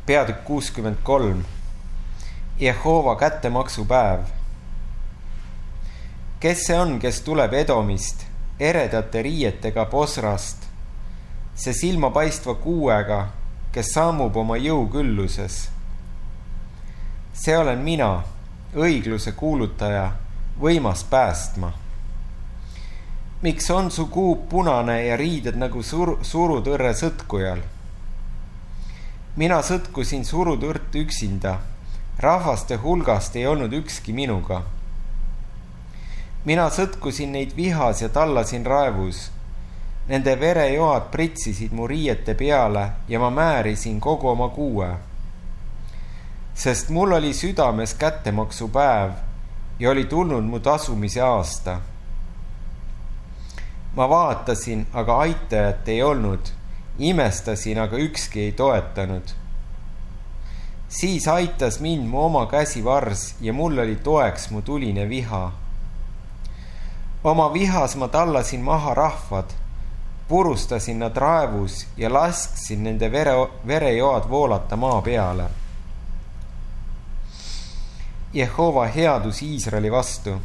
Peatükk 63. Jehova kättemaksupäev. Kes see on, kes tuleb Edomist, eredate riietega Bosrast, see silmapaistva kuuega, kes sammub oma jõukülluses? See olen mina, õigluse kuulutaja, võimas päästma. Miks on su kuub punane ja riided nagu surutõrre sõtkujal? Mina sõtkusin surutõrt üksinda, rahvaste hulgast ei olnud ükski minuga. Mina sõtkusin neid vihas ja tallasin raevus. Nende verejoad pritsisid mu riiete peale ja ma määrisin kogu oma kuue. Sest mul oli südames kättemaksupäev ja oli tulnud mu tasumise aasta. Ma vaatasin, aga aitajat ei olnud, imestasin, aga ükski ei toetanud. Siis aitas mind mu oma käsivars ja mul oli toeks mu tuline viha. Oma vihas ma tallasin maha rahvad, purustasin nad raevus ja lasksin nende verejoad voolata maa peale. Jehova headus Iisraeli vastu.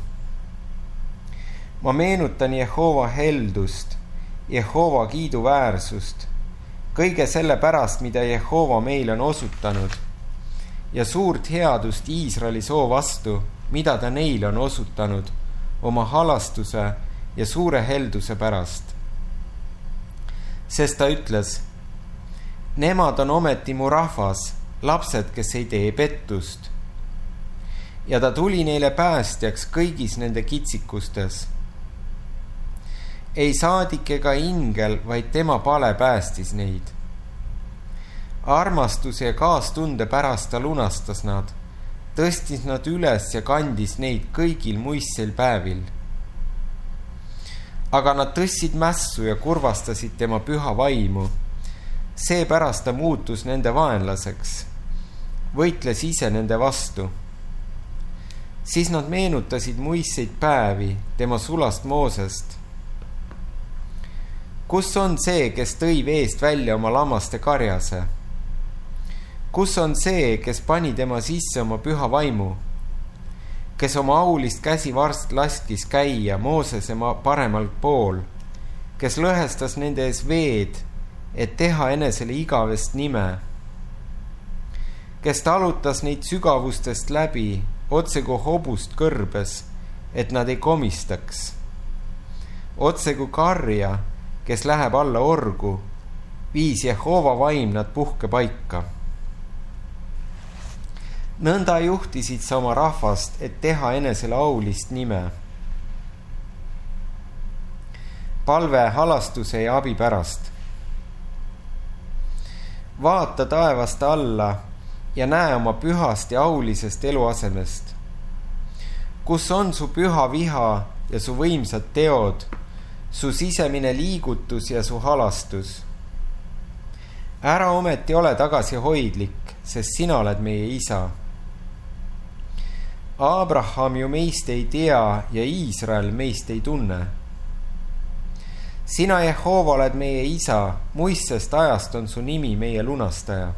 Ma meenutan Jehova heldust, Jehova kiiduväärsust, kõige selle pärast, mida Jehova meile on osutanud, ja suurt headust Iisraeli soo vastu, mida ta neile on osutanud oma halastuse ja suure helduse pärast. Sest ta ütles, nemad on ometi mu rahvas, lapsed, kes ei tee pettust. Ja ta tuli neile päästjaks kõigis nende kitsikustes. Ei saadik ega ingel, vaid tema pale päästis neid. Armastuse ja kaastunde pärast ta lunastas nad, tõstis nad üles ja kandis neid kõigil muistsel päevil. Aga nad tõstsid mässu ja kurvastasid tema püha vaimu. Seepärast ta muutus nende vaenlaseks, võitles ise nende vastu. Siis nad meenutasid muistseid päevi tema sulast Moosest. Kus on see, kes tõi veest välja oma lammaste karjase? Kus on see, kes pani tema sisse oma püha vaimu? Kes oma aulist käsivarst laskis käia Moosese paremal pool, kes lõhestas nende ees veed, et teha enesele igavest nime, kes talutas neid sügavustest läbi, otse kui hobust kõrbes, et nad ei komistaks, otse kui karja, kes läheb alla orgu, viis Jehova vaim nad puhke paika. Nõnda juhtisid sa oma rahvast, et teha enesele aulist nime. Palve halastuse ja abi pärast. Vaata taevast alla ja näe oma pühast ja aulisest eluasemest. Kus on su püha viha ja su võimsad teod, su sisemine liigutus ja su halastus? Ära ometi ole tagasihoidlik, sest sina oled meie isa. Abraham ju meist ei tea ja Iisrael meist ei tunne. Sina, Jehova, oled meie isa, muistsest ajast on su nimi meie lunastaja.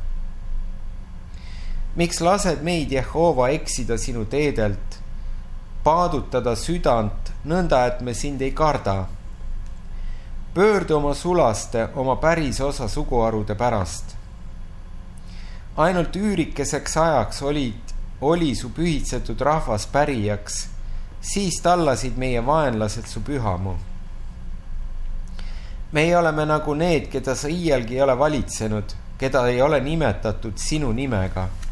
Miks lased meid, Jehova, eksida sinu teedelt, paadutada südant, nõnda, et me sind ei karda? Pöördu oma sulaste, oma päris osa suguharude pärast. Ainult üürikeseks ajaks oli su pühitsetud rahvas pärijaks, siis tallasid meie vaenlased su pühamu. Meie oleme nagu need, keda sa iialgi ei ole valitsenud, keda ei ole nimetatud sinu nimega.